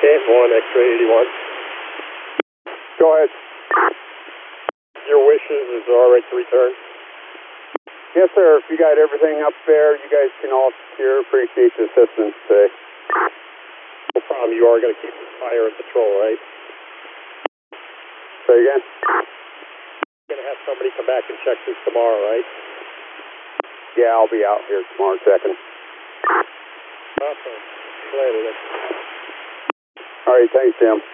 Camp 1, X-ray 81. Go ahead. Your wishes is alright to return? Yes, sir. If you got everything up there, you guys can all secure. Appreciate the assistance today. No problem. You are going to keep the fire and patrol, right? Say again? You're going to have somebody come back and check this tomorrow, right? Yeah, I'll be out here tomorrow checking. Awesome. Later then. All right, thanks, Jim.